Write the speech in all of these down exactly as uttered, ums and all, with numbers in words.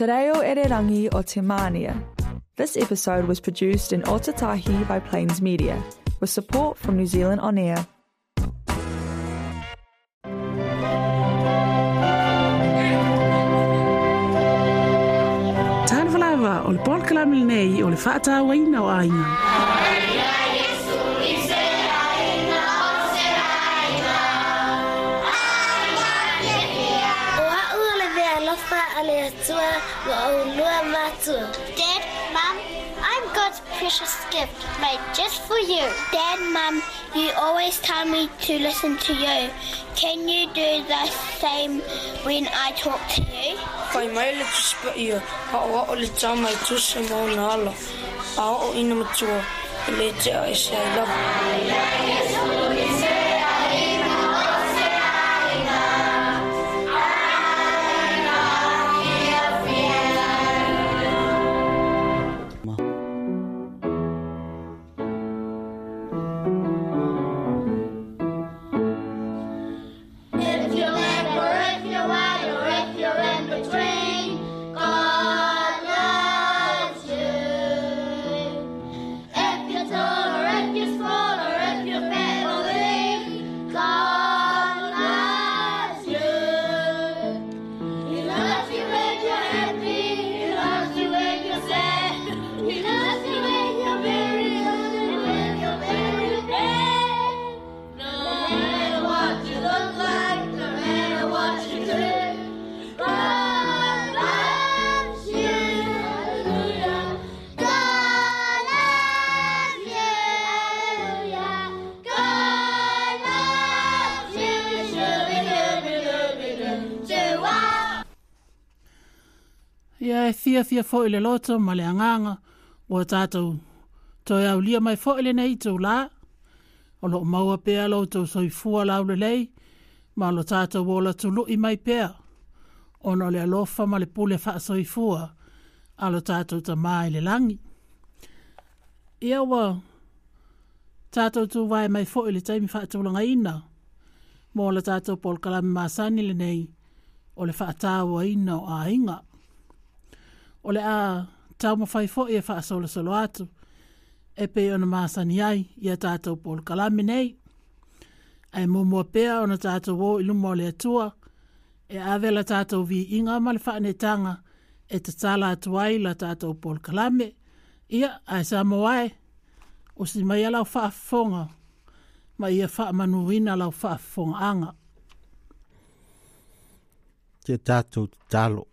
Te reo Ererangi o Te Mania. This episode was produced in Otatahi by Plains Media, with support from New Zealand On Air. Tanvalava o le polkalami nei o le whaatawaina o ainga. Dad, Mum, I'm God's precious gift made just for you. Dad, Mum, you always tell me to listen to you. Can you do the same when I talk to you? Kai mai le tuspa ia, a o o le tamai tusa mo na ala. A o ina matua, le te a ese I love. Ia e fia fia fo ile loto ma le anganga o tātou toi au lia mai fo ile nei tau la o lo maua pēa lo tau soifua lau le lei ma lo tātou wola tulu i mai pēa o no le alofa ma le pule wha soifua a lo tātou ta mai le langi. Ia wa tātou tu vai mai fo ile taimi wha tūlanga ina mo le tātou polkalami masani le nei o le wha tāua ina o a inga. O le a tau mawhai fo i e wha solo solo atu, e pe ona masani ai i a tātou pol kalami nei. Ai mumua pea ona tātou wō i lumo le atua, e awela tātou vi inga ma le whaanetanga e te tala atu ai la tātou pol kalami. Ia, ai sa moai, o si mai alau whaafonga, ma ia whaamanuina lau whaafonga anga. Te tātou talo.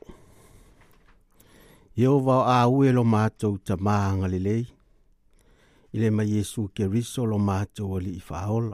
Yehova a ue lo mātou ta maanga lelei. Ile ma Yesu ke riso lo mātou ali i whaola.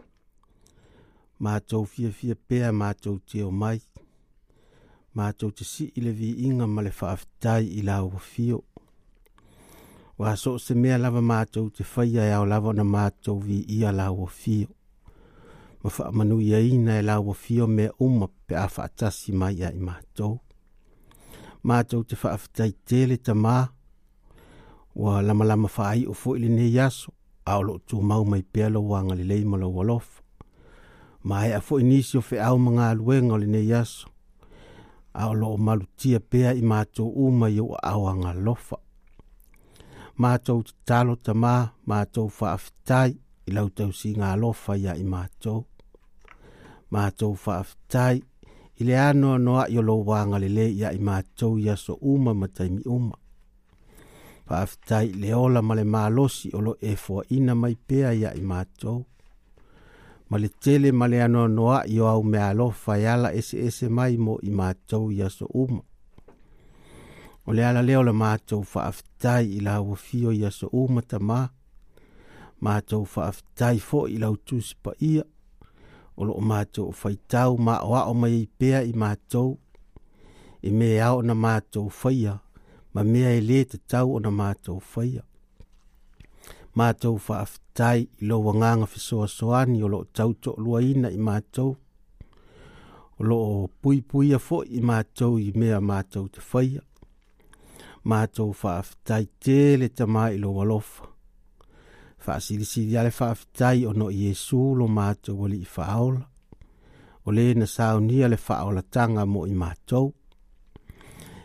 Mātou fia fia pēa mātou te o mai. Mātou te si ile vi inga ma le whaafitai i lau wa fio. Wa so se mea lava mātou te whaia e au lava na mātou vi ia lau wa fio. Ma wha manu ia ina e lau wa fio mea uma pe a whaatasi mai a i mātou. Mātou te whaafitai tele ta mā, wa lama lama whaai o fo ili ne yaso, au lo tu mau mai pēlo wanga li lei mala walofa. Mai a fo inisi o fe au mga aluenga li ne yaso, au lo malu tia pēa i mātou uma i o au anga lofa. Mātou te talo ta mā, mātou whaafitai i lau tau si ngā lofa ia i mātou. Mātou whaafitai, ile ano noa i o lo wanga le le ia i mātou ia so uma mataimi uma. Whaafitai le ola ma le mālosi o lo e fua ina mai pēa ia i mātou. Ma le tele ma le ano noa i o au mea alofa i ala ese ese mai mo i mātou ia so uma. O le ala leo la mātou whaafitai i la wafio ia so uma ta mā. Mātou whaafitai fo i lau tūsipa ia. O lo mātou o whaitau ma oa o mai pēa i mātou. I mea au na mātou whaia, ma mea e le te tau o na mātou whaia. Mātou whaafitai i lo wanganga whisoa soani o lo tauto lua ina i mātou. O lo pui pui a fo i mātou i mea mātou te whaia. Mātou whaafitai tele ta mai lo walofa. Whaasirisiri ale whaafitai o no Iesu lo mātou wali i whaola. O le na saunia le whaola tanga mo i mātou.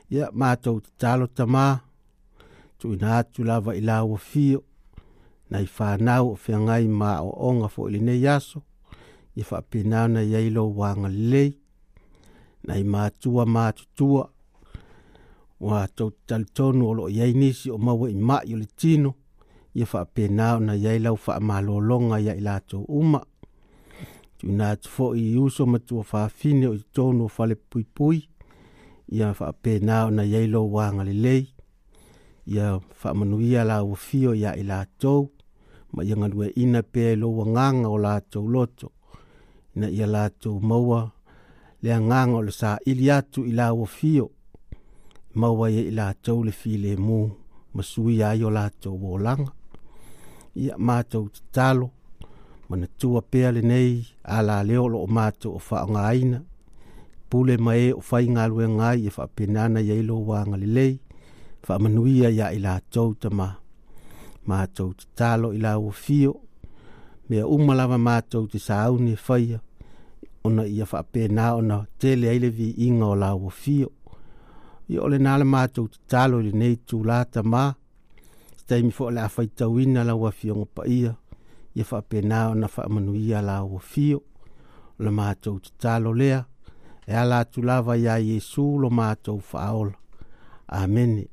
Ia mātou te talo tamā, tu ina atu lava i la ua fio, na i whanau o whiangai mā o onga fo ili nei aso, i whapinau na iailo wanga lei, na i mātua mātutua, wa tau talitonu o lo iai nisi o maua i mai o le tino, i whapinau na iailau whamalolonga ia i lato uma, tu ina atu fo i uso matua whafine o i tonu o whale pui pui, ia whapinau na iailo wanga le lei, ia whamanuia la ua fio ia i lato, ma ia ngalue ina pe lo nganga o lato loto, ina ia lato maua, le nganga o le sa ili atu i la ua fio, maua ia i lato le file mu, masui ai o lato wolanga, ia mātou te talo, mana tua pea le nei, ala leo lo o mātou o whaonga aina, pule mai o whai ngalue ngai e whapenana ia ilo wanga le lei, whamanuia ia i lato tama, mātou te talo i la ua fio, mea umalawa mātou te sauni e whaia, ona ia whapena ona tele aile vi inga o la ua fio, ia ole nala mātou te talo i le nei tū lata mā, taimi fo le afai tauina la ua fio ngopa ia, ia whapena ona whamanuia la ua fio, le mātou te talo lea, e ala tu lava ia Yesu lo mātou whaola. Amen.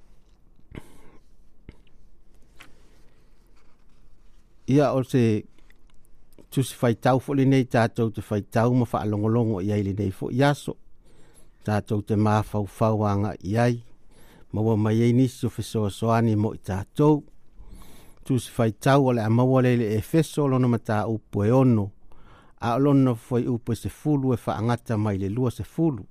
Ia o se tusi whaitau fo le nei tātou te whaitau ma whaalongolongo iai le nei fo iaso, tātou te māwhau whauanga iai, maua mai ei nisi o fesoa soani mo i tātou, tusi whaitau o le a maua le e feso lona mata upo e ono, a lona foi upo se fulu e whaangata mai le lua se fulu.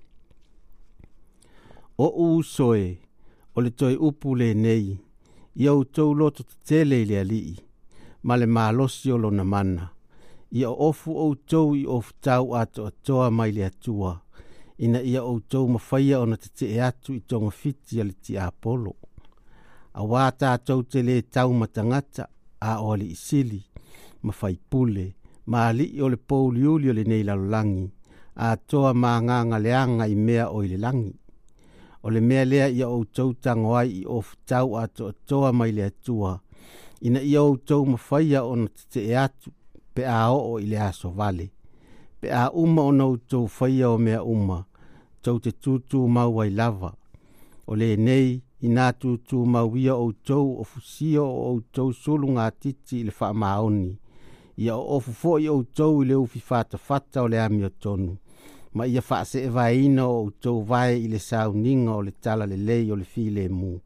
O usoe, o le toi upu le nei, ia u tau loto te tele le alii, ma le malosi o lona mana, ia ofu o tau i ofu tau ato atoa mai le atua, ina ia o tau mawhaia o na te te atu i tonga fiti ali ti Apollo. A wata tau te le tau matangata a o ali isili, mawhai pule, ma ali o le pouli uli o le nei lalolangi, a toa ma nganga leanga i mea o le langi. O le mea lea ia o tau tangoai i ofu tau ato atoa mai le atua, ina ia o tau mawhaia o na te te atu pe a o i le aso vale. Pe a uma o na tau whaia o mea uma, tau te tutu maua i lava. O le nei, ina tutu mauia o tau o fusio o tau sulunga titi i le wha maoni. Ia o ofu fo i o tau i le ufi fata fata o le ami o tonu. Ma ia wha se e vaina o tau vai i le sauninga o le tala le lei o le file mu.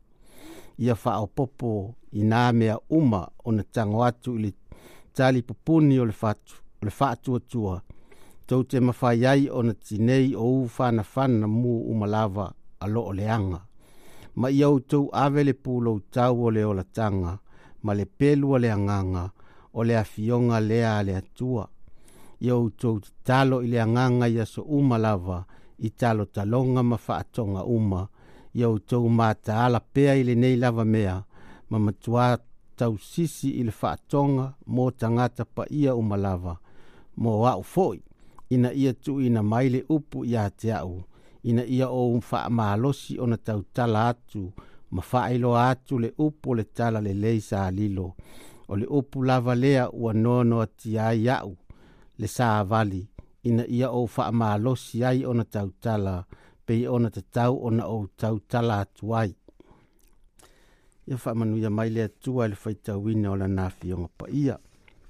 Ia wha o popo i nā mea uma o na tango atu i le tali pupuni o le fatu, o le fatu atua. Tau te mawhai ai o na tinei o u whana whana mu umalava alo o leanga. Ma ia o tau avele pulo tau o le o la tanga, ma le pelu o le anganga, o le afionga lea le atua. Ia o tau talo i le anganga ia so umalava, i talo talonga ma whaatonga uma, ia o tau mata ala pea i le nei lava mea, ma matua tau sisi i le whaatonga, mo tangata pa ia umalava, mo wau foi, ina ia tu ina maile upu ia te au, ina ia o un wha maalosi o na tau tala atu, ma whaelo atu le upu le tala le lei sa lilo, o le upu lava lea ua nono ati ai au, le sa vali, ina ia o wha maalosi ai o na tau tala, pe o na te tau o na o tau tala atu ai. Ia wha manuia maile atua le whaitawina o la nafi o ngapa ia.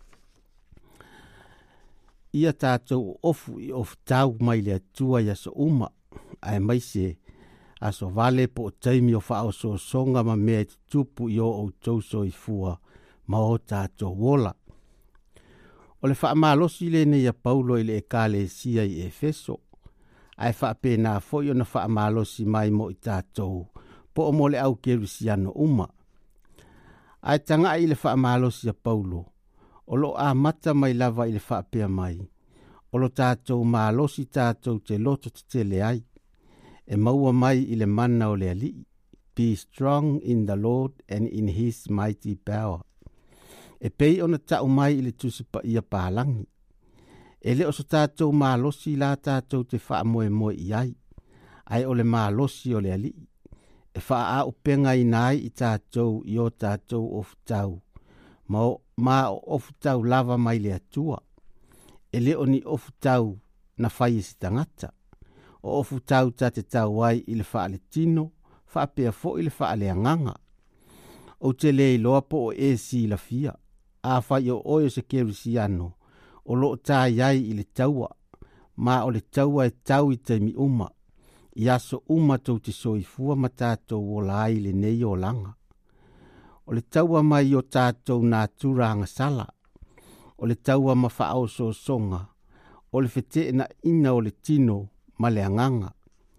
Ia tātou ofu i ofu tau mai le atua ia so uma, ai mai se aso vale po o taimi o wha o so songa ma mea te tupu i o o tauso i fua ma o tātou wola. O le wha malosi le ne ia Paulo i le e kale sia i Efeso, ai wha pēnā foi o na wha malosi mai mo i tātou, po o mo le au kerusiano uma. Ai tanga i le wha malosi a Paulo, o lo a mata mai lava i le whaapea mai, o lo tātou mālosi tātou te loto te tele ai, e maua mai i le mana o le ali, be strong in the Lord and in his mighty power. E pei ona tau mai i le tusipa ia pālangi, e le oso tātou mālosi la tātou te wha moe moe i ai, ai o le mālosi o le ali. E wha a upenga i nai i tātou i o tātou ofu tau. Ma o, ma o ofu tau lava mai le atua. E leo ni ofu tau na whai si tangata. O ofu tau ta te tau wai i le wha le tino, wha pia fo i le wha le anganga. O te le i loa po o e si la fia. A whai o oio se kerisi ano. O lo tā iai i le taua. Ma o le taua e tau i te mi uma. I aso uma tau te soifua ma tātou o la ai le nei o langa. O le taua mai o tātou nā tūranga sala. O le taua ma whaao so songa. O le fete na ina o le tino ma le anganga.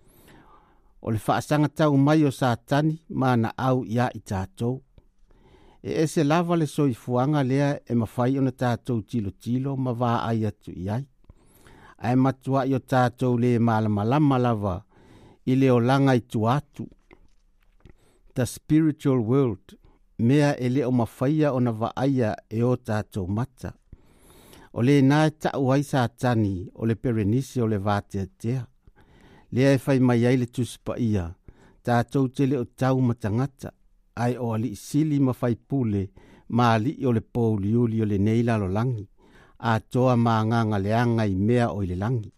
O le whaasanga tau mai o sātani ma na au ia i tātou. E ese lava le soifuanga lea e mawhai o na tātou tilo tilo ma wā ai atu iai. Ai matua i o tātou le malamalama lava i leo langa i tuatu. The spiritual world, mea e leo mawhaia o na waaia e o tātou mata. O le nāe tau ai sātani o le perenisi o le vātea tea. Lea e whai mai ai le tuspa ia, tātou te leo tau matangata. Ai o ali sili ma whai pule, ma ali o le pouliuli o le neila lo langi. A toa ma nganga le anga i mea o le langi.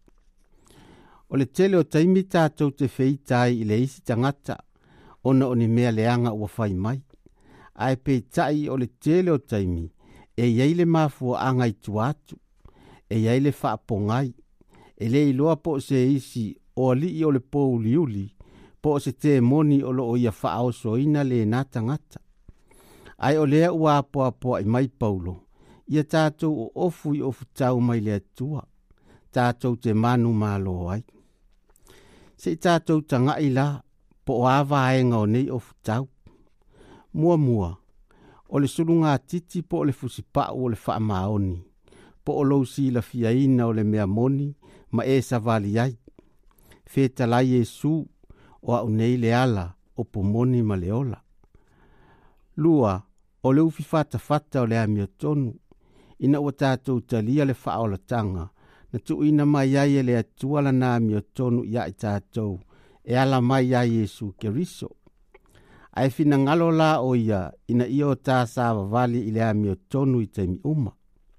O le tele o taimi tātou te wheitai i le isi tangata, ona o ni mea le anga ua whai mai. Ai pei tai o le tele o taimi, e iei le mafua anga i tuatu, e iei le whaapongai, e le iloa po se isi o ali o le pouliuli, po se te moni o lo o ia whaao soina le nā tangata. Ai o lea ua apoa poa i mai Paulo, ia tātou o ofu i ofu tau mai le atua, tātou te manu malo ai. Se tātou tanga i la, po o awa aenga o nei ofu tau. Mua mua, o le surunga titi po o le fusipau o le wha maoni, po o lou si la fiaina o le mea moni, ma e savali ai. Feta la Yesu, o au nei le ala o pomoni ma le ola. Lua, o le ufi fata fata o le amio tonu, ina ua tātou talia le wha o tanga, na tu ina mai ai e le atua la na amio tonu ia i tātou, e ala mai ai Yesu Keriso. Ai fina ngalo la o ia, ina ia o tā sāwa vali i le amio tonu i taimi uma.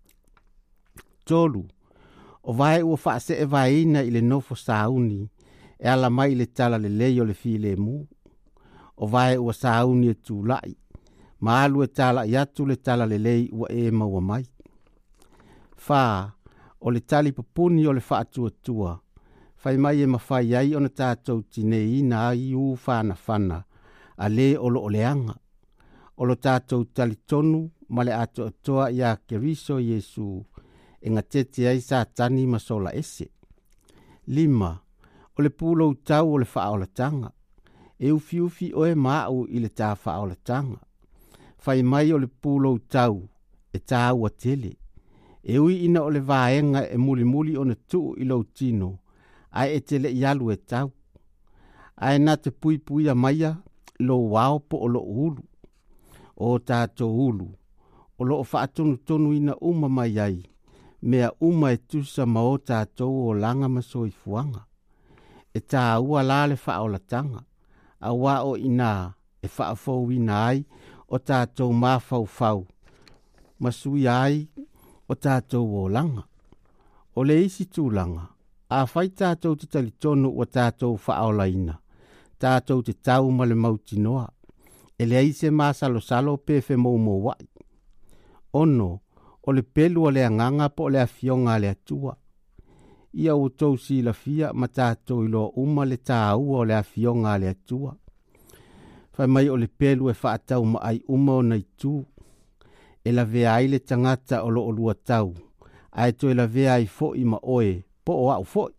Tolu, o vai ua wha se e vai ina i le nofo sauni, e ala mai le tala le leo le file mu. O vai ua sauni e tū lai. Ma alu e tala i atu le tala le lei ua e maua mai. Wha, o le tali papuni o le wha atua tua. Whai mai e mawhai ai o na tātou tine ina ai u whana whana. A le o lo o leanga. O lo tātou tali tonu ma le ato atoa i a Keriso Yesu. E ngā tete ai sa tani masola ese. Lima. O le pulo tau o le whaolatanga. E ufi ufi o e mau i le tā whaolatanga. Whai mai o le pulo tau e tā ua tele. E ui ina o le vaenga e muli muli o na tuu i lau tino. Ai e tele i alu e tau. Ai na te pui pui a maia lo wao po o lo ulu. O tātou ulu. O lo o whaatonu tonu ina uma mai ai. Mea uma e tusa ma o tātou o langa maso i fuanga. E tā ua la le whaolatanga, a wā o ina e whaafou ina ai o tātou mawhau whau. Masui ai o tātou o langa. O le isi tūlanga, a whai tātou te talitonu o tātou whaola ina, tātou te tau ma le mauti noa, e le aise mā salo salo pefe mou mo wai. Ono, o le pelu o le anganga po le afionga le atua. Ia o tau si la fia ma tātou ilo uma le tā ua o le afionga le atua. Whai mai o le pelu e whaatau ma ai uma o nei tū. E la vea ai le tangata o lo o lua tau. Ai to e la vea ai fo i ma oe, po o au fo.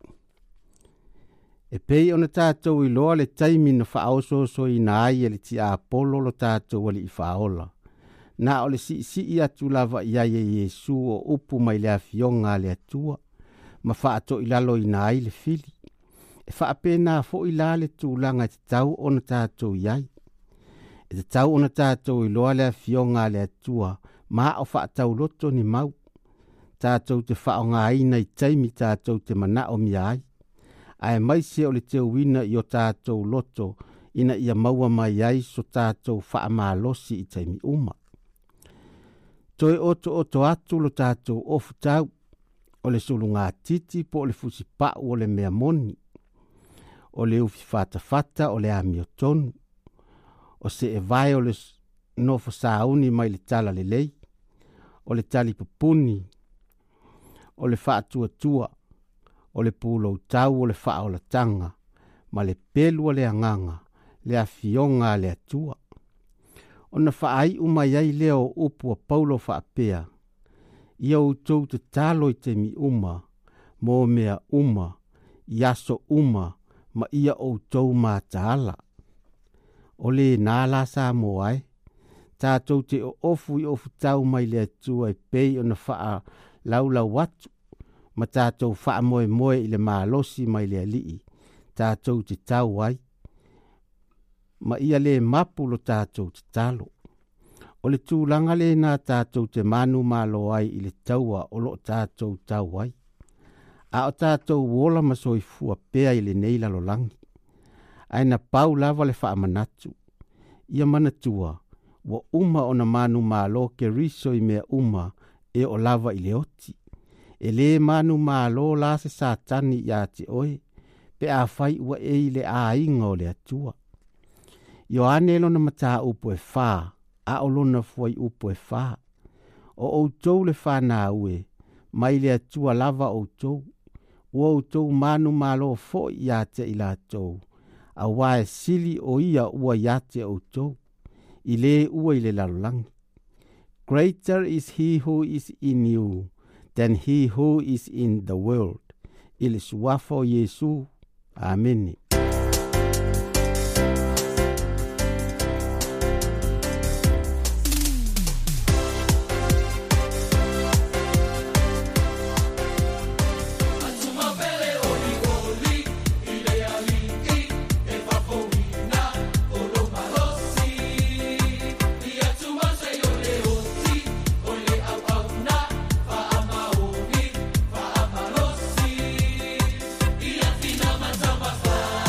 E pei o na tātou iloa le taimi na whaoso so i na ai e le ti a polo lo tātou wali i whaola. Na o le si si i atu lava i ai e Yesu o upu mai le afionga le atua. Ma whaato i lalo i nai le fili. E whaapena fo i la le tūlanga te tau o na tātou iai. E te tau o na tātou i loa le fionga le atua, ma o whaatau loto ni mau. Tātou te whaonga aina i taimi tātou te mana o mi ai. Ai mai se o le te wina i o tātou loto ina ia maua mai ai so tātou wha malosi i taimi uma. Toi oto oto atu lo tātou ofu tau o le sulu ngā titi po o le fusi pau o le mea moni. O le ufi fata fata o le ami o tonu. O se e vai o le nofo sauni mai le tala le lei. O le tali pupuni. O le faa tua tua. O le pulo tau o le faa o la tanga. Ma le pelu o le anganga. Le afionga le atua. O na faa ai umai leo upu a paulo faa pea. Ia utou te talo i te mi uma. Mo mea uma. Iaso uma. Ma ia outou ma taala. O le nala sa mo ai. Tātou te o ofu i ofu tau mai le atua i pei o na faa laula watu. Ma tātou faa moe moe i le maalosi mai le alii. Tātou te tau ai. Ma ia le mapu lo tātou te talo. O le tūlanga le nā tātou te manu malo ai i le taua o lo tātou tau ai. A o tātou wola masoi fua pea i le neila lo langi. Aina pau lava le faa manatu. Ia manatua, wa uma o na manu malo ke riso i mea uma e o lava i le oti. E le manu malo la se satani ia te oe, pe a fai ua e i le a inga o le atua. Ioane lo na mata upo e faa, a o lona fuai upo e faa. O outou le faa na ue, mai le atua lava outou. Ua outou manu malo fo ia te i la tou. A wae sili o ia ua ia te outou. I le ua i le lalolangi. Greater is he who is in you than he who is in the world. Ile suafo Yesu. Amen. Bye.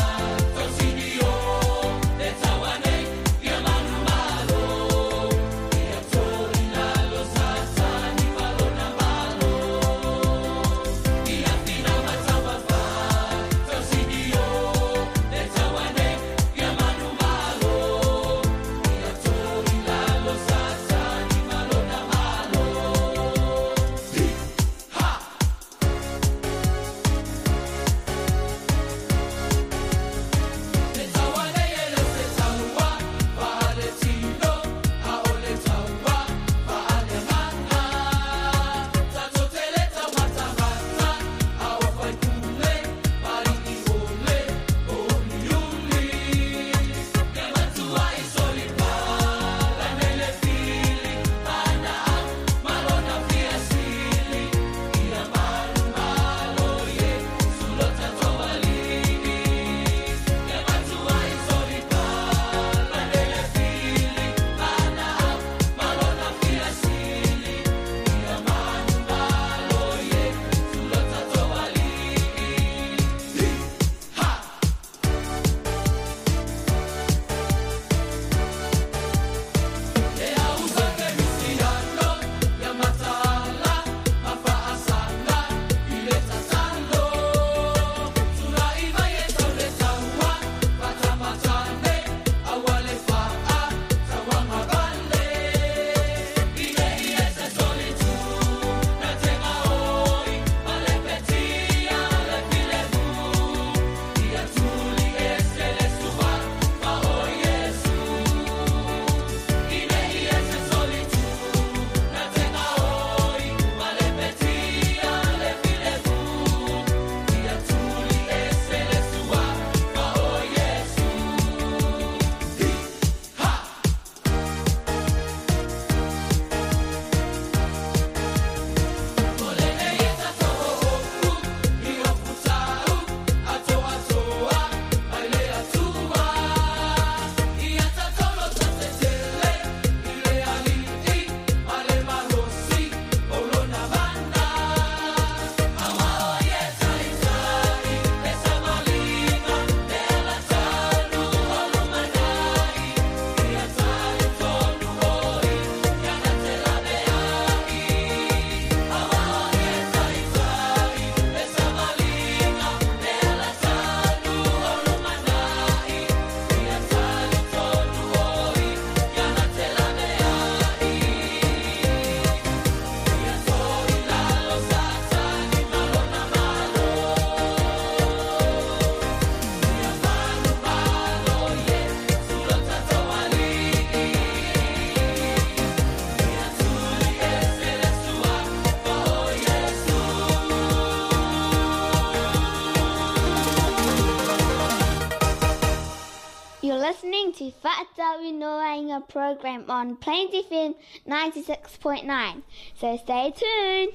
listening to Whaatawi Noainga program on Plains F M ninety-six point nine. So stay tuned.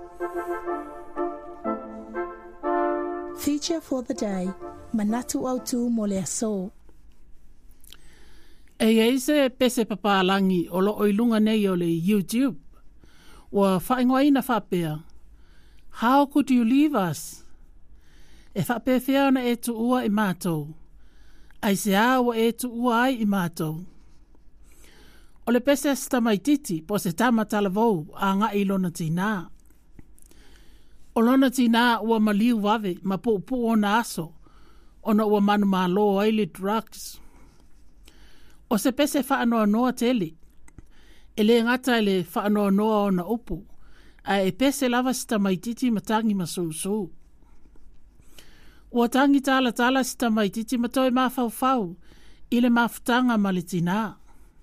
Feature for the day, Manatu Autu Mole Aso. E eise pese papalangi o lo oilunga nei o le YouTube. Wa whaingoina whapea. How could you leave us? E whapea whiana e tu ua i mātou. Ai se awa e tu ua ai i mātou. O le pese asta mai titi po se tama talavou a ngā ilona tina. O lona tina ua maliu wave ma po po o na aso. Ona ua manu malo ai le drugs. O se pese whaanoa noa tele. E le ngata le whaanoa noa o na upu. A e pese lava sita mai titi matangi masou-sou. Ua tangi tala tala sita mai titi matoi mawhau-whau. Ile mawhtanga malitina.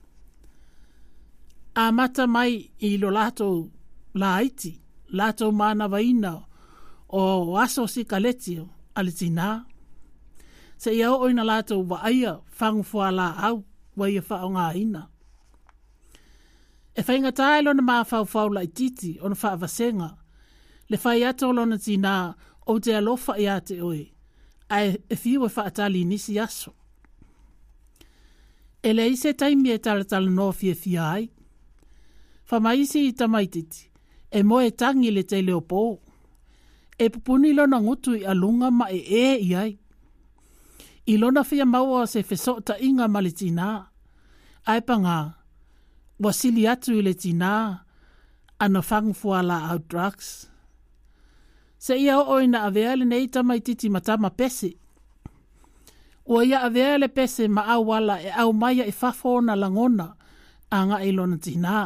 A mata mai i lo lato la iti. Lato mana waina o aso si kaletio alitina. Se iau oina lato wa aia whangu fuala au. Waia wha o ngā ina. E whainga tae lona maa whau whau lai titi o na wha avasenga. Le whai ato lona tina o te alofa i ate oe. Ai e whiu e wha atali nisi aso. E le ise taimi e tala tala no fia fia ai. Wha maisi i tamaititi. E moe tangi le te leo pō. E pupuni lona ngutu i alunga ma e e i ai. I lona fia maua se fesota inga malitina. Ai panga, wasili atu i le tina, ana whangu fuala au drugs. Se ia o oina aveale nei tamai titi matama pese. Ua ia aveale pese ma au wala e au maia e fafona langona a ngā i lona tina.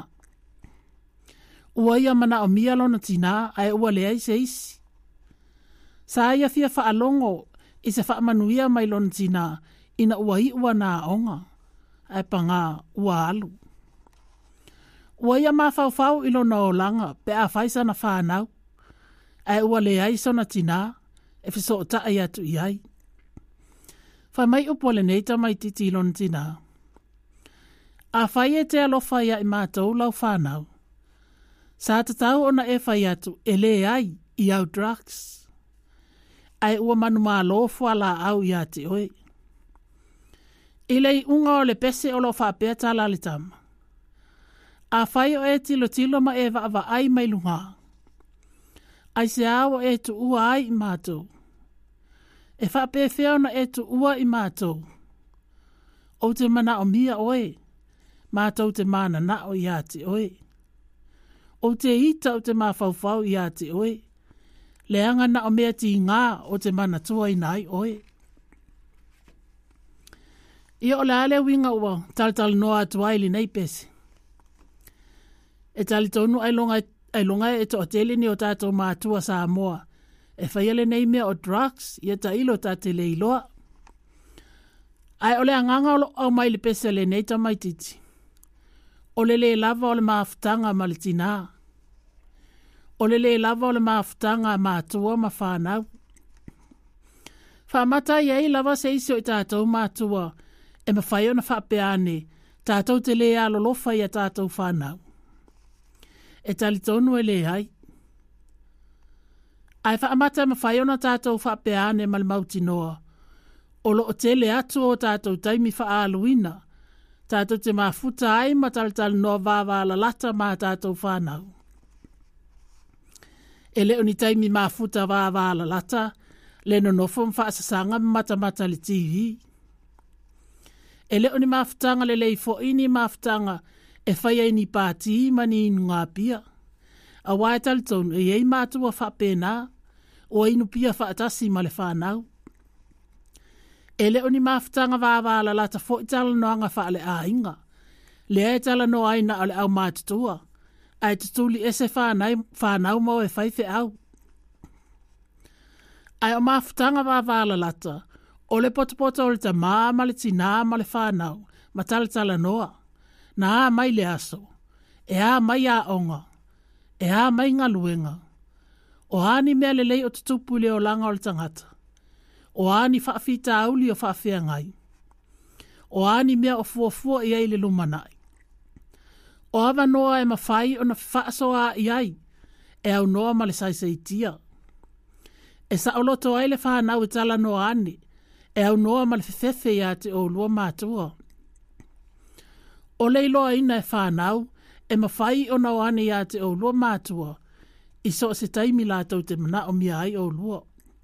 Ua ia mana o mia lona tina, ai ua lea i se isi. Sa ia fia wha alongo, i se whaamanuia mai lona tina, ina ua i ua nā onga, ai panga ua alu. Ua ia maa whau i lona o langa, pe a whaisa na whanau, ai ua le ai sona tina, e whiso o tae atu i ai. Whai mai upo le neita mai titi i lona tina. A whai e te alofa ia i mātou lau whanau. Sa tatau ona e whai atu, e le ai i au drugs. Ai ua manu maa lofu ala au ia te oe. Ilei unga o le pese o lo whapea tala le tama. A whai o e tilo tilo ma e wa ai mai lunga. Ai se awa e tu ua ai i mātou. E whapea whiauna e tu ua i mātou. O te mana o mia oe. Mātou te mana na o ia te oe. O te ita o te maa whauwhau ia te oe. Le anga na o mea ti ngā o te mana tua i nai oe. Ia o le ale winga ua tal noa atu aili nei pese. E tali tonu ai longa, ai longa e to atele ni o tātou mātua sa moa. E whaiale nei mea o drugs, ia ta ilo tate le iloa. Ai o le anganga o au mai le pese le nei tamai titi. O le le lava o le maafutanga ma le tina. O le le lava o le maafutanga mātua ma whanau. Whamata iei lava se isi o i tātou mātua e ma whai ona whapeane tātou te le alolofa i a tātou whanau. E tali tonu e le hai. Ai whaamata ma whai ona tātou whapeane ma le mauti noa. O lo o te le atu o tātou taimi whaaluina. Tātou te mafuta ai ma talitali noa vāwala lata ma tātou whanau. E leo ni taimi mafuta vāwala lata, le no nofo mwhaasasanga mata mata le T V. E leo ni mafutanga le lei fo ini mafutanga e whaia ni pāti mani inu ngā pia. A wae talitonu e ei mātua whapena o inu pia whaatasi ma le whanau. E leo ni mafutanga vāwala lata fo itala noanga whaale a inga. Le e tala no aina ale au mātutua. Ai tutuli ese whanau mau e whaife au. Ai o mafutanga vāwala lata. O le potopoto o le ta maa ma le tina ma le whanau. Ma tala tala noa. Na a mai le aso. E a mai a onga. E a mai ngaluenga. O ani mea le lei o tutupu le o langa o le tangata. O ani whaafita auli o whaafea ngai. o ani mea o fuafua i ai le lumanai. O awa noa e mawhai o na whaasoa i ai, e au noa ma le saisaitia. E sa o loto ai le whanau i tala noa ani, e au noa ma le whewhewhe ia te o lua mātua. O leiloa ina e whanau, e mawhai o na oane ia te o lua mātua, i so se taimi lātou te mana o mia ai o lua.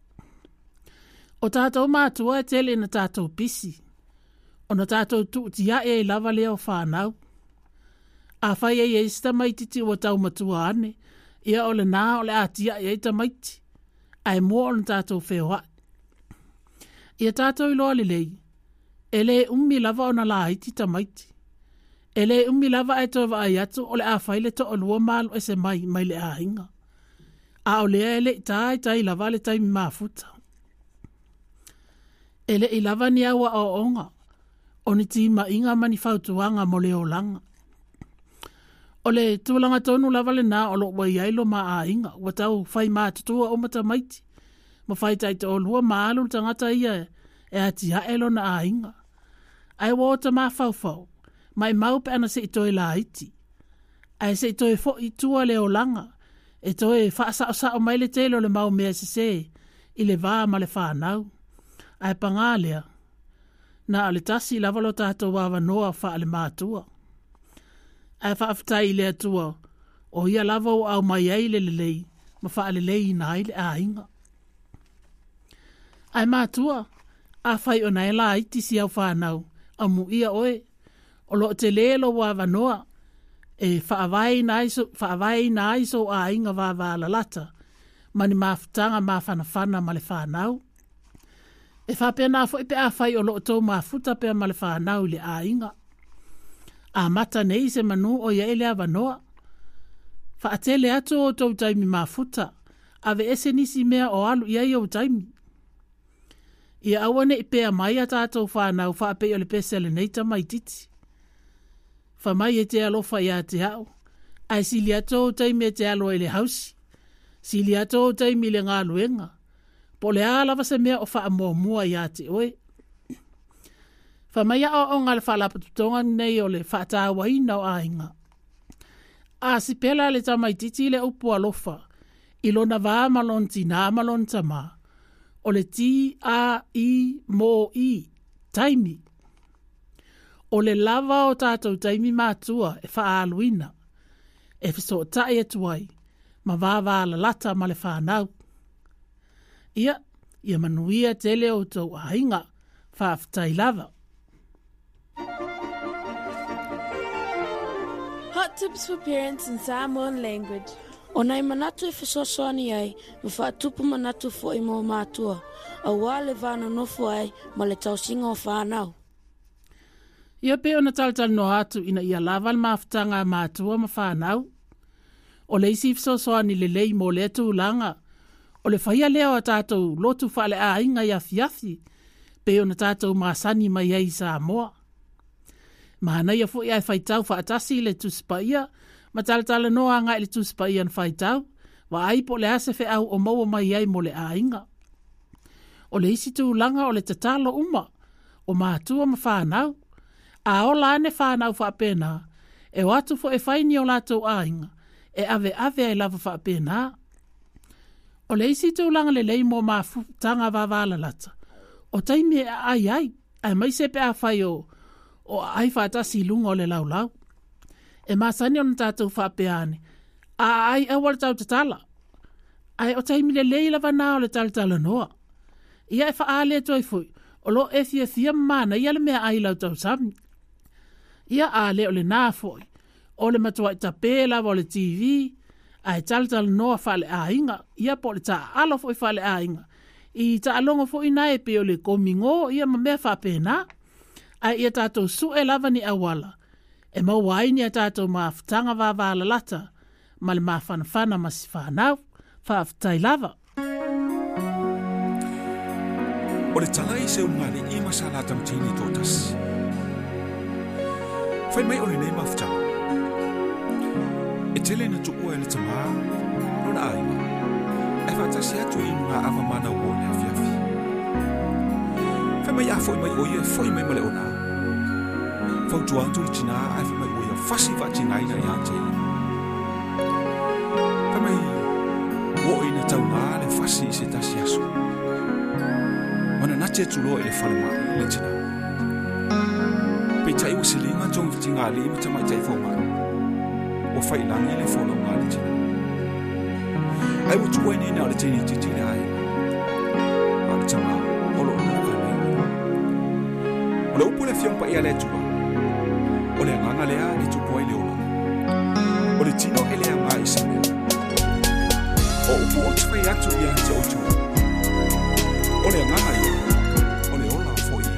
O tātou mātua e tele na tātou pisi, o na tātou tuutia e i lava leo whanau. A whai e e sta maititi o tau matua ane, ia o le nā o le atia e ta maiti, ai mua o na tātou whewa. Ia tātou iloa le lei, e le umi lava o na la haiti ta maiti. E le umi lava e tō ai atu o le a whai le to o lua malo e se mai, mai le a hinga. A o lea e le tai tai lava le taimi mafuta. E le i lava ni awa o onga, o ni tima inga mani whautuanga mo leo langa. O le tūlanga tonu lava le nā o lo wai ailo ma a inga, wa tau whai mātutua o mata maiti. Ma whai tai te o lua maalu tangata ia e ati haelo na a inga. Ai wota ma whauwhau, mai mau pe ana se i toi la iti. Ai se i toi fo i tua leo langa, e toi whaasa o sa o mai le telo le mau mea se se, i le vā ma le whanau. Ai pangalea, na ale tasi lavalo tātou wawa noa wha ale mātua. Ai whaafitai le atua, o ia lava o au mai ai le lei, ma wha ale lei na ai le a inga. Ai mātua, a whai o nei la iti si au whanau, a mu ia oe, o lo te lelo wawa noa, e whaawai na iso, whaawai na iso a inga wawa la lata, mani mafutanga mawhanawhana ma le whanau. E whapea nā fo i pe a whai o lo tō mafuta pea ma le whanau le a inga. A mata nei se manu o ia ele awa noa. Whaatele atu o tau taimi mafuta, ave ese nisi mea o alu ia i o taimi. Ia awane i pea mai a tātou whanau whaapea o le pesele nei tamai titi. Whamai e te alofa ia te hao. Ai sili ato o taimi e te alo ele hausi. Sili ato o taimi le ngā luenga. Po le alawa se mea o wha mua mua ia te oe. Whamai a o ngā le whalapatutonga nei o le whaatawa ina o ainga. A si pela le tamai titi le upu alofa. Ilo na vā malon ti nā malon tama. O le ti a i mo i taimi. O le lava o tātou taimi mātua e whaaluina. E fiso tae atuai. Ma vāvā la lata ma le whanau. Ia, ia manuia tele o tau ainga, whaafitai lava. Hot tips for parents in Samoan language. O nei manatu e whasosoani ai, me whaatupu manatu fo i mo mātua, a wā le vāna nofo ai, ma le tausinga o whānau. Ia pe ona taltal no atu ina ia lava le mawhitanga mātua ma whānau. O le isi whasosoani le lei mo le atu langa, o le whaia leo a tātou lotu whaale a inga ia fiafi, pe o na tātou maasani mai ai sa moa. Mahana ia fo ia whaitau whaatasi le tuspaia, ma talatala noa ngai le tuspaia na whaitau, wa aipo le ase whe au o maua mai ai mo le a inga. O le isi tu langa o le tatalo uma, o mātua ma whanau, a o lane whanau whaapena, e watu fo e whaini o lātou a inga, e ave ave ai lava whaapena. O le isi tau langa le lei mo mafutanga wawala lata. O taimi e ai ai, ai mai sepe a whai o, o ai whaatasi lunga o le laulau. E masani o na tātou whapeane, a ai awal tau tatala. Ai o taimi le lei lava nā o le talatala noa. Ia e whaale toi fui, o lo e fia fia mana ia le mea ai lau tau sami. Ia a le o le nā fui, o le matua i tape lava o le T V, ai taltal noa fale a inga, ia po le ta alo foi fale a inga. I ta alonga foi nai pe o le komingo, ia ma mea whapena. Ai ia tātou su e lava ni awala. E mau waini a tātou maafutanga wawala lata, ma le mafanafana masi whanau, whaafutai lava. O le tala i se umare i masalata mtini tōtas. Whai mai o le nei maafutanga. E tele na tuku e le tamaa, nuna aima. E whatasi atu i nunga awa mana o le afiafi. Whai mai a fwoi mai o ia fwoi mai male ona. fautu atu i tina ai fa mai ua fasi va tina ina ia te fa mai wo ina tau ngā le fasi se tasi aso mana nache tulo e le fale mai le tina pe tai u silinga tong tinga li ma tamai tai fo mai o fai langi le folo ngā le tina ai u tuwe ni na le tini titi le ai a le tama olo olo ka nei o le upu le fiong pa ia le tuwa o le nganga lea le tupo i le ola o le tino e lea ngā i se mea o upu o tfai atu ia te o tuwa o le nganga i o le ola fo ia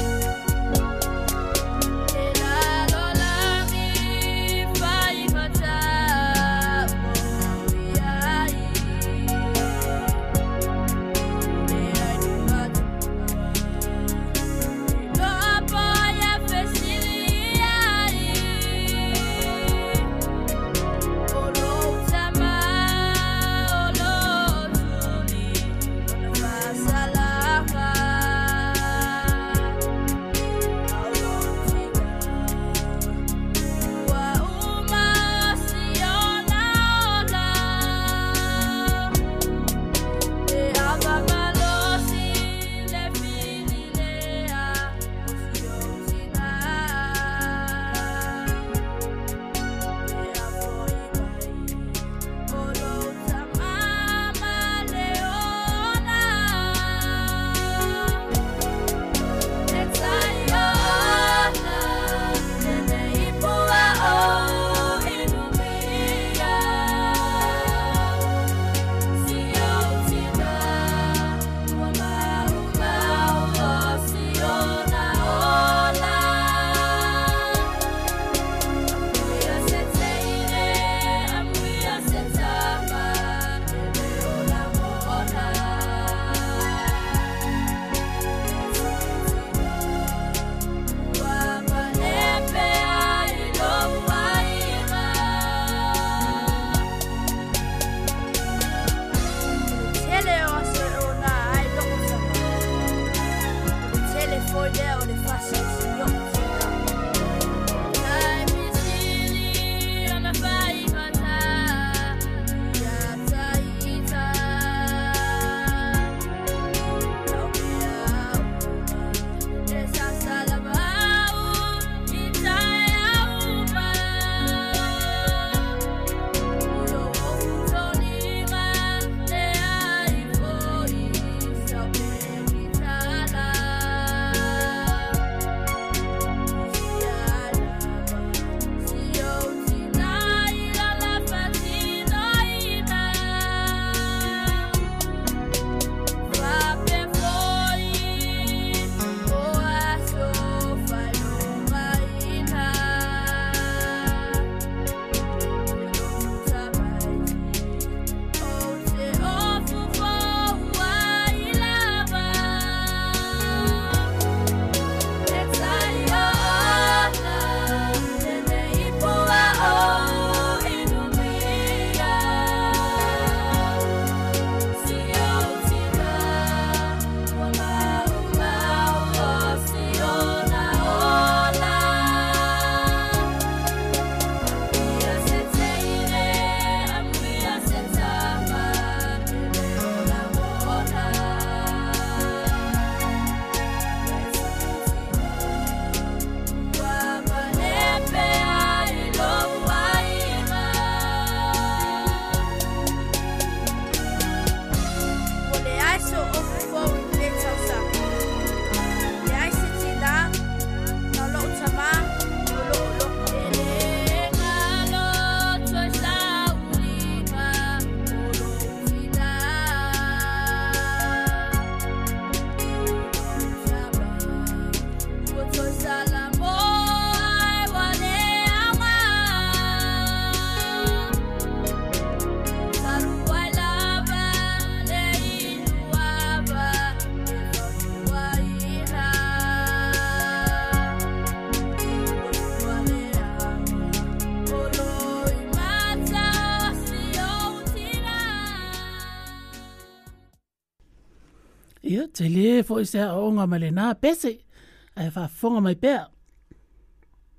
Ia, te le fo i sea o nga male nā pese, ai wha fonga mai pēr.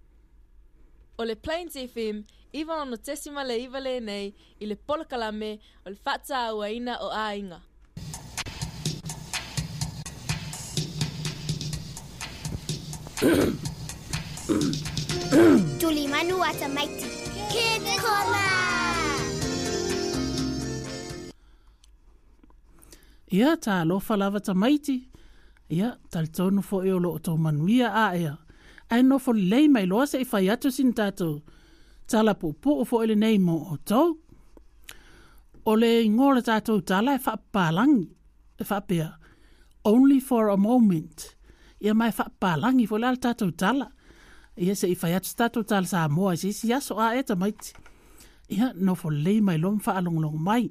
o le Plains F M, iwa ono tesima le iwa le nei, i le polakalame o le whata auaina o ainga. Tuli manu ata maiti. Kid Kola! Ia ta alofa lava ta maiti. Ia tal tonu fo e o lo o tau manuia a ea. Ai no fo lei mai loa se i whai atu sin tātou. Tala pupu o fo ele nei mo o tau. O le ngora tātou tala e whapālangi. E whapea. Only for a moment. Ia mai whapālangi fo le al tātou tala. Ia se i whai atu tātou tala sa moa. Se isi aso a e ta maiti. Ia no fo lei mai lom whaalonglong mai.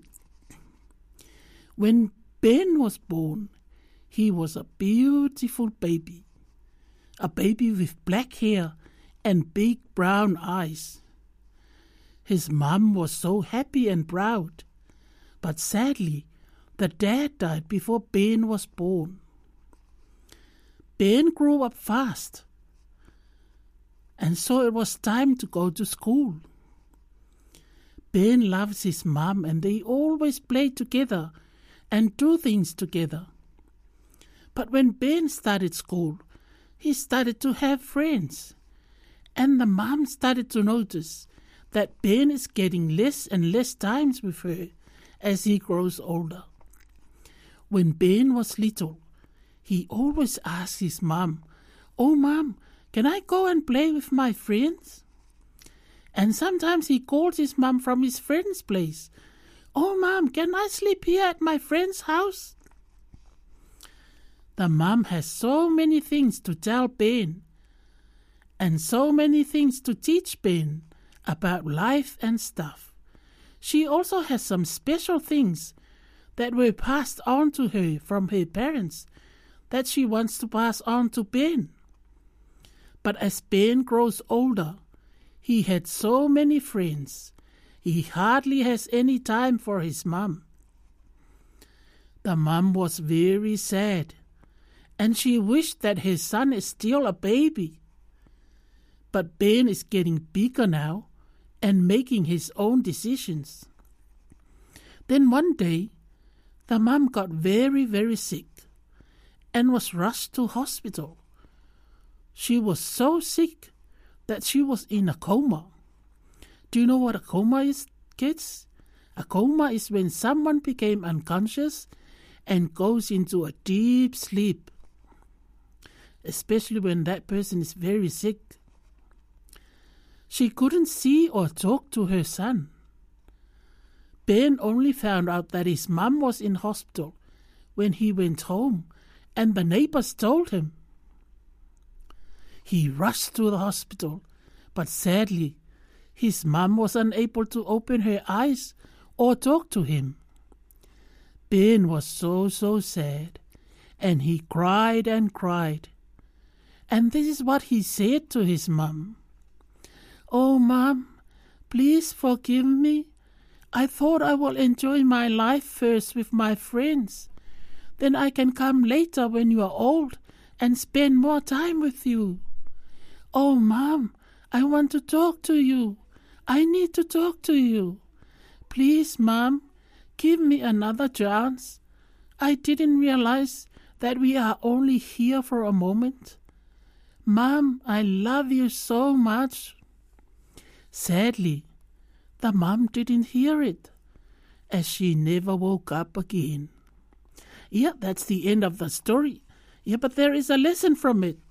When Ben was born, he was a beautiful baby. A baby with black hair and big brown eyes. His mum was so happy and proud. But sadly, the dad died before Ben was born. Ben grew up fast. And so it was time to go to school. Ben loves his mum and they always play together and do things together. But when Ben started school, he started to have friends. And the mom started to notice that Ben is getting less and less times with her as he grows older. When Ben was little, he always asked his mom, "Oh, Mom, can I go and play with my friends?" And sometimes he called his mom from his friend's place. "Oh, Mom, can I sleep here at my friend's house?" The mom has so many things to tell Ben and so many things to teach Ben about life and stuff. She also has some special things that were passed on to her from her parents that she wants to pass on to Ben. But as Ben grows older, he had so many friends. He hardly has any time for his mum. The mum was very sad, and she wished that her son is still a baby. But Ben is getting bigger now and making his own decisions. Then one day, the mum got very, very sick and was rushed to hospital. She was so sick that she was in a coma. Do you know what a coma is, kids? A coma is when someone became unconscious and goes into a deep sleep, especially when that person is very sick. She couldn't see or talk to her son. Ben only found out that his mum was in hospital when he went home, and the neighbors told him. He rushed to the hospital, but sadly, his mum was unable to open her eyes or talk to him. Ben was so, so sad, and he cried and cried. And this is what he said to his mum. "Oh, Mum, please forgive me. I thought I will enjoy my life first with my friends. Then I can come later when you are old and spend more time with you. Oh, Mum, I want to talk to you. I need to talk to you. Please, Mum, give me another chance. I didn't realize that we are only here for a moment. Mum, I love you so much." Sadly, the mum didn't hear it, as she never woke up again. Yeah, that's the end of the story. Yeah, but there is a lesson from it.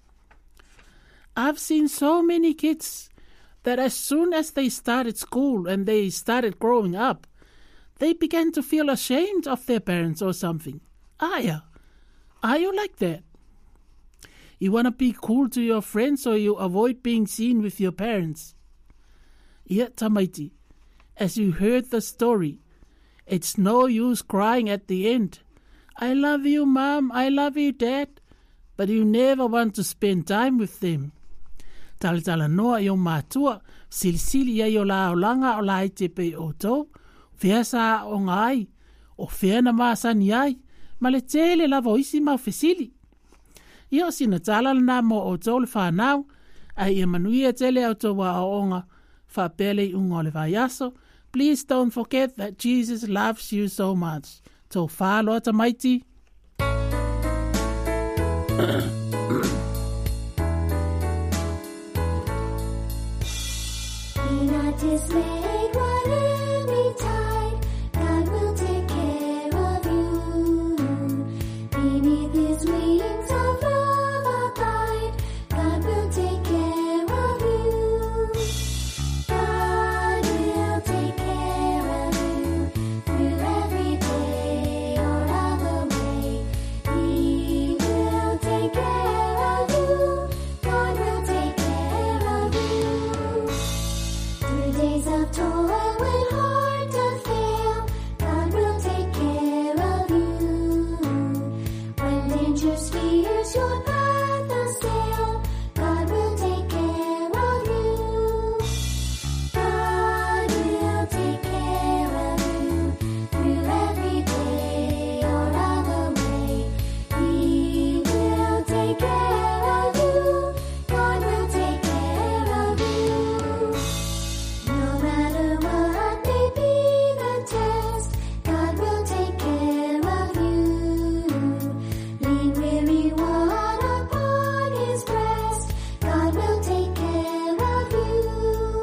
I've seen so many kids that as soon as they started school and they started growing up, they began to feel ashamed of their parents or something. Ah, yeah. Are you like that? You want to be cool to your friends so you avoid being seen with your parents? Yeah, Tamaiti, as you heard the story, it's no use crying at the end. I love you, Mom, I love you, Dad, but you never want to spend time with them. Talatala noa i o mātua, silisili ai o la o langa o la i te pe o tō, whea sa o ngai, o whea na māsani ai, ma le tele lava o isi mau whesili. Ia o sina talala nā mo o tō le whanau, ai e manuia tele au tō wa aonga wha pele i unga o le vai aso. Please don't forget that Jesus loves you so much. Tō whāloa ta maiti. Be not dismayed while every tide, God will take care of you. Beneath His wings of love abide, God will take care of you. God will take care of you through every day or other way. He will take care of you. God will take care of you. Through days of toil when heart doth fail, God will take care of you. When dangers fears your path assail, God will take care of you. God will take care of you through every day or other way. He will take care of you. God will take care of you. No matter what may be the test, God will take care of you. Lean weary one upon His breast, God will take care of you.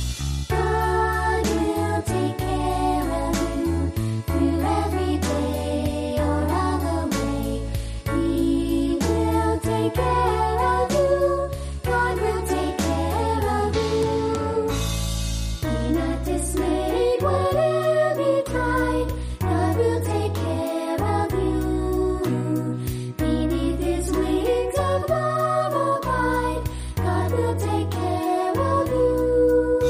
God will take care of you through every day or other way. He will take care of you. God will take care of you. Be not dismayed whatever tide, God will take care of you. Beneath His wings of love abide, God will take care of you.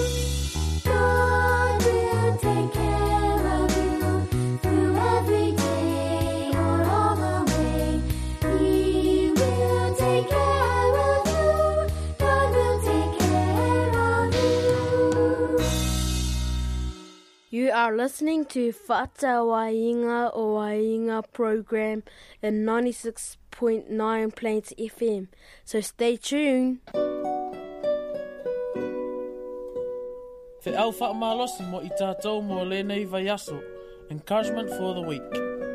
God will take care of you through every day or other way. He will take care of you. God will take care of you. You are listening to Whata Wainga o Wainga program in ninety-six point nine Plains F M. So stay tuned. Te au whaamalosi mo i tātou mo lenei vai aso. Encouragement for the week.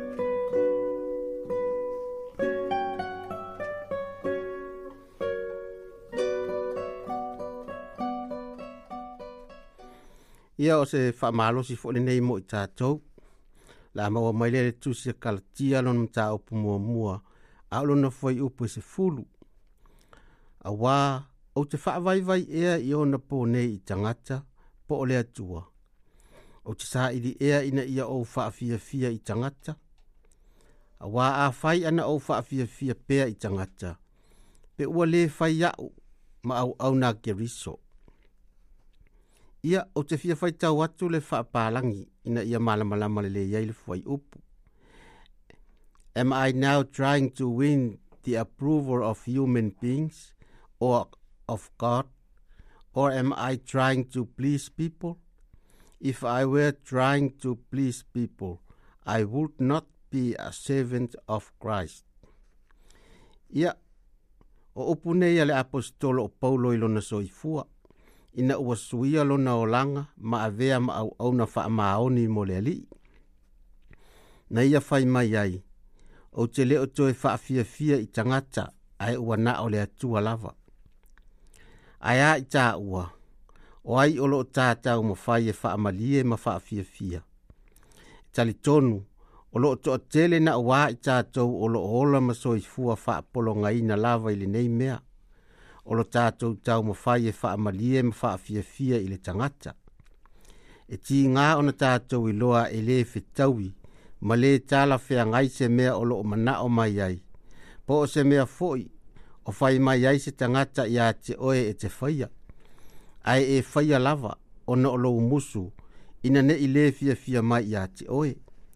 Ia o se whaamalosi fo le nei mo i tātou. La maua mai le tusi a kalatia lon mta upu mua mua. Aulo na foi upu se fulu. A wā, o te whaavai vai ea i ona po nei i tangata, po o le atua. O te sa iri ea ina ia o whaafia fia i tangata. A wā a whai ana o whaafia fia pea i tangata. Pe ua le whai au, ma au au nā ke riso. Ia o te fia whai tau atu le whaapalangi ina ia malamalama le le iai le whai upu. Am I now trying to win the approval of human beings or of God? Or am I trying to please people? If I were trying to please people, I would not be a servant of Christ. Ia, o upu nei ale apostolo o Paulo ilona soifua. Ina ua suia lona o langa ma avea ma au au na wha maoni mo le ali. Na ia whai mai ai, o te leo toe wha fia fia i tangata ai ua na o le atua lava. Ai a i tā ua, o ai olo o tātau ma whai e wha amalie ma wha fia fia. Tali tonu, olo o toa tele na ua i tātou olo o ola ma soifua wha apolonga ina lava ili nei mea. O lo tātou tau ma whai e wha amalie ma wha fia fia i le tangata. E ti ngā ona tātou i loa e le whitaui, ma le tāla whea ngai se mea o lo o mana o mai ai. Po o se mea foi, o whai mai ai se tangata i a te oe e te whaia. Ai e whaia lava, ona o lo umusu, ina ne i le fia fia mai i a te oe.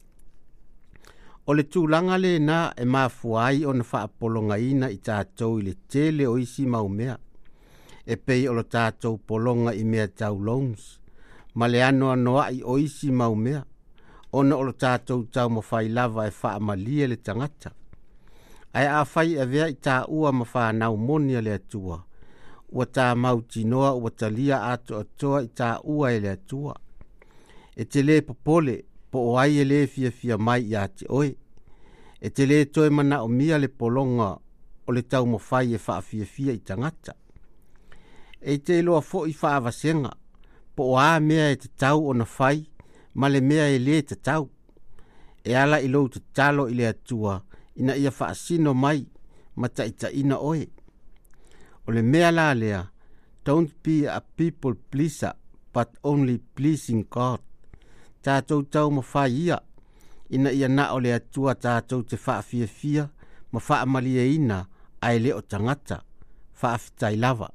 O le tūlanga le nā e mafuai o na whaapolonga ina i tātou i le tele o isi maumea. E pei o lo tātou polonga i mea tau loans. Ma le anoa noa i o isi maumea. Ona o lo tātou tau ma whai lava e whaamalia le tangata. Ai a whai e vea i tā ua ma whanau monia le atua. ua tā mautinoa ua talia ato atoa i tā ua e le atua. E te le popole, po o ai e le fia fia mai i ate oe. E te le toe mana o mia le polonga o le tau mo fai e faa fia fia i tangata. E te loa fo i faa vasenga, po o a mea e te tau o na fai, ma le mea e le te tau. E ala i lou te talo i le atua, ina ia faa sino mai, ma ta ita ina oe. O le mea la lea, don't be a people pleaser, but only pleasing God. Tātou tau ma fai ia, ina ia na o le atua tātou te faa fia fia, ma faa malia ina, ai le o tangata, faa fitai lava.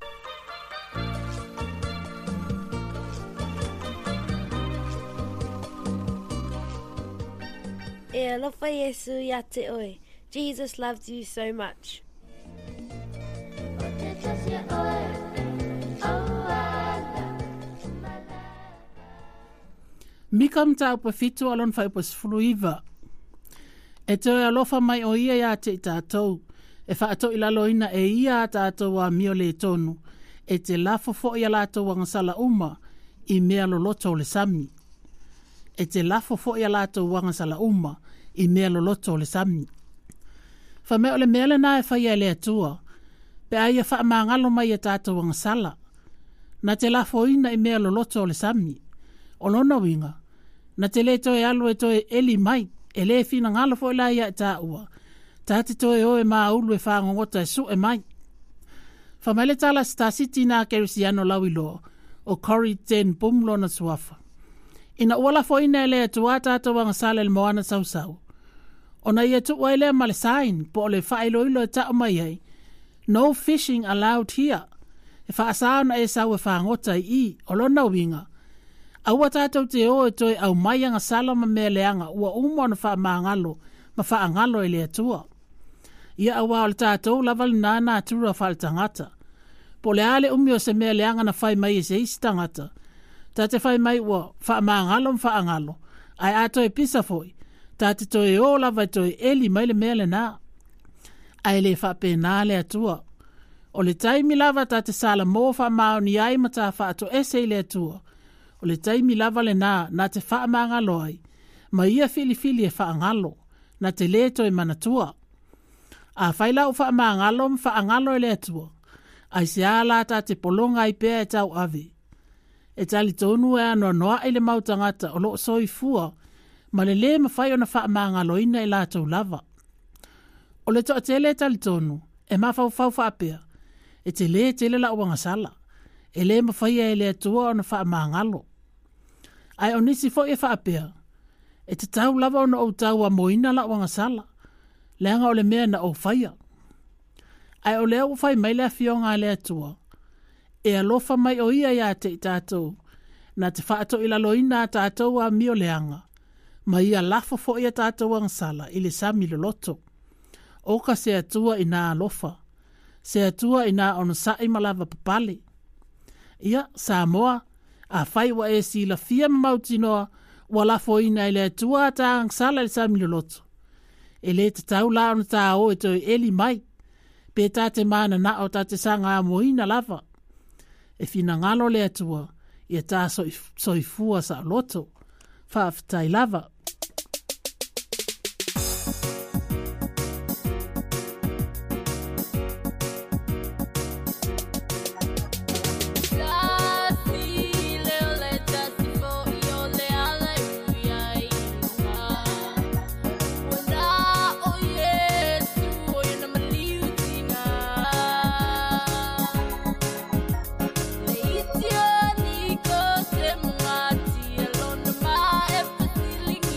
E alofa Yesu ia te oe. Jesus loves you so much. Mika mta upa fitu alon fai upa sifuluiva. E te alofa mai o ia ia te i tātou. E wha ato ilalo ina e ia tātou wa mio le tonu. E te lafo fo ia lātou wangasala uma i mea loloto le sami. E te lafo fo ia lātou wangasala uma i mea loloto le sami. Fa mea ole mea le na e whai e le atua. Pe aia wha maangalo mai e tātou wangasala. Na te lafo ina i mea loloto le sami. O lona winga. Na te le toe alu e toe eli mai. E le fina ngalo fo ila ia e tā ua. Tā te toe oe maa ulu e whangongota e su e mai. Fa mele tala Star City na kerisiano lawilo. O Corrie ten Boom lona suafa. Ina uala fo ina ele tu ata to wanga sale le moana sau sau. Ona ia tu waile male sign po le failo ilo ta mai ai. No fishing allowed here. E fa asana e sau e fa ngota i olona winga. Aua tātou te o e toi au mai anga salama me leanga ua umo na wha maangalo ma wha angalo e lea tua. Ia awa o le tātou lawal nana atura wha le tangata. Po le ale umio se me leanga na whai mai e se isi tangata. Tā te whai mai ua wha maangalo ma wha angalo. Ai ato e pisa foi. Tā te toi o lawa toi eli mai le mele nā. Ai le wha pe nā lea tua. O le taimi lava tā te sala mō wha maoni ai ma tā wha ato ese lea tua. O le taimi lava le nā, nā te wha maangalo ai, ma ia fili fili e wha angalo, nā te leto e manatua. A whaila o wha maangalo m wha angalo e le atua, ai se ala tā te polonga i pēa e tau ave. E tali tonu e anoa noa e le mautangata o lo soi fua, ma le le ma whai o na wha maangalo ina e lātou lava. O le toa tele e tali tonu, e ma whau whau wha apea, e te le tele la uanga sala, e le ma whai e le atua o na wha maangalo. Ai o nisi fo e whaapea. E te tau lava o na o tau a moina la wanga sala. Leanga o le mea na o whaia. Ai o lea o whai mai lea fionga lea tua. E alofa mai o ia ia te i tātou. Na te whaato ila loina tātou a mio leanga. Ma ia lafo fo ia tātou wanga sala i le sami le loto. Oka se atua i nā alofa. Se atua i nā ono sa i malava papale. Ia, Samoa. A whai wa e si la fia mautinoa wa la fo ina ele tua ta ang sala le sami loto. E le te tau la ona ta o e toi eli mai. Pe ta te mana na o ta te sanga a moina lava. E fina ngalo le atua i a ta soifua sa loto. Whaafitai lava. Feeling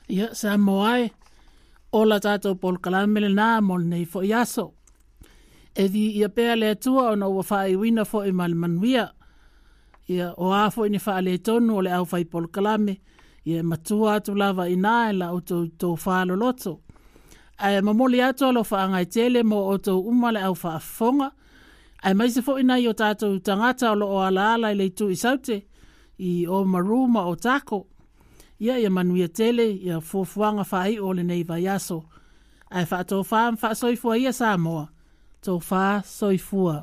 Ia, sa moai. Ola tātou pol kalamele nā mol nei fo iaso. E di ia pēa le atua o na ua whae wina fo i mali manuia. Ia o a fo i ni whae le tonu o le au whai pol kalame. Ia matua atu lava i nā e la o tō tō whaalo loto. Ai mamoli atu alo whaangai tele mo o tō umale au whaafonga. Ai maise fo i nai o tātou tangata o lo o ala ala i le tu i saute. I o maruma o tako. Ia ia manuia tele, ia fuafuanga whai o le nei vai aso. Ai wha tō whaam wha soifua ia sa moa. Tō wha soifua.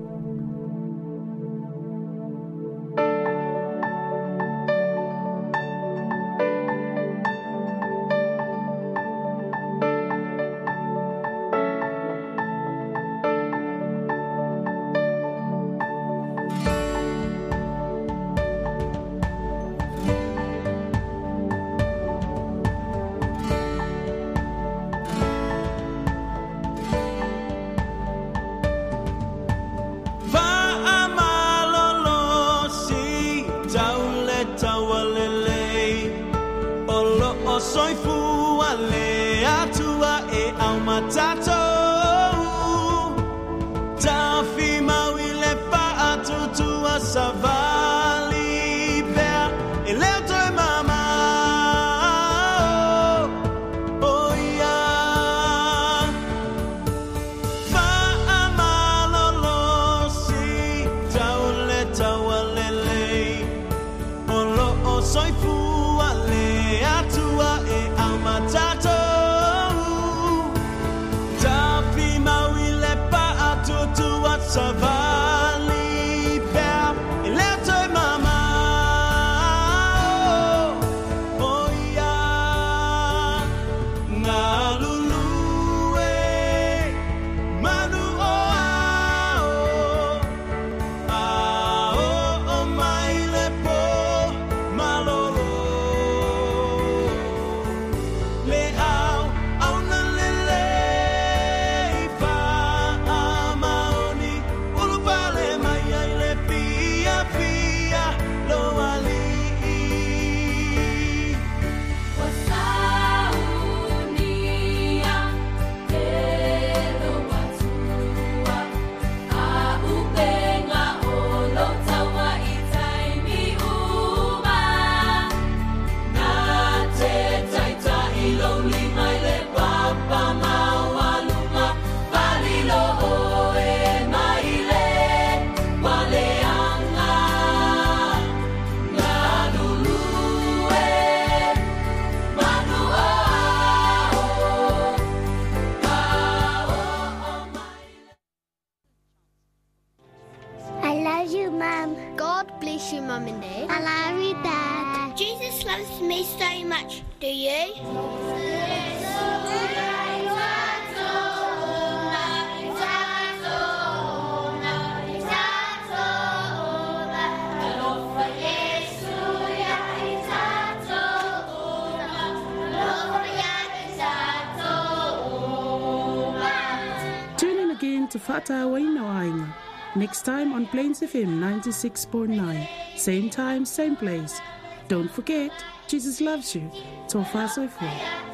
To Fata Waina Wainga. Next time on Plains F M ninety-six point nine. Same time, same place. Don't forget, Jesus loves you. Tofa Soifua.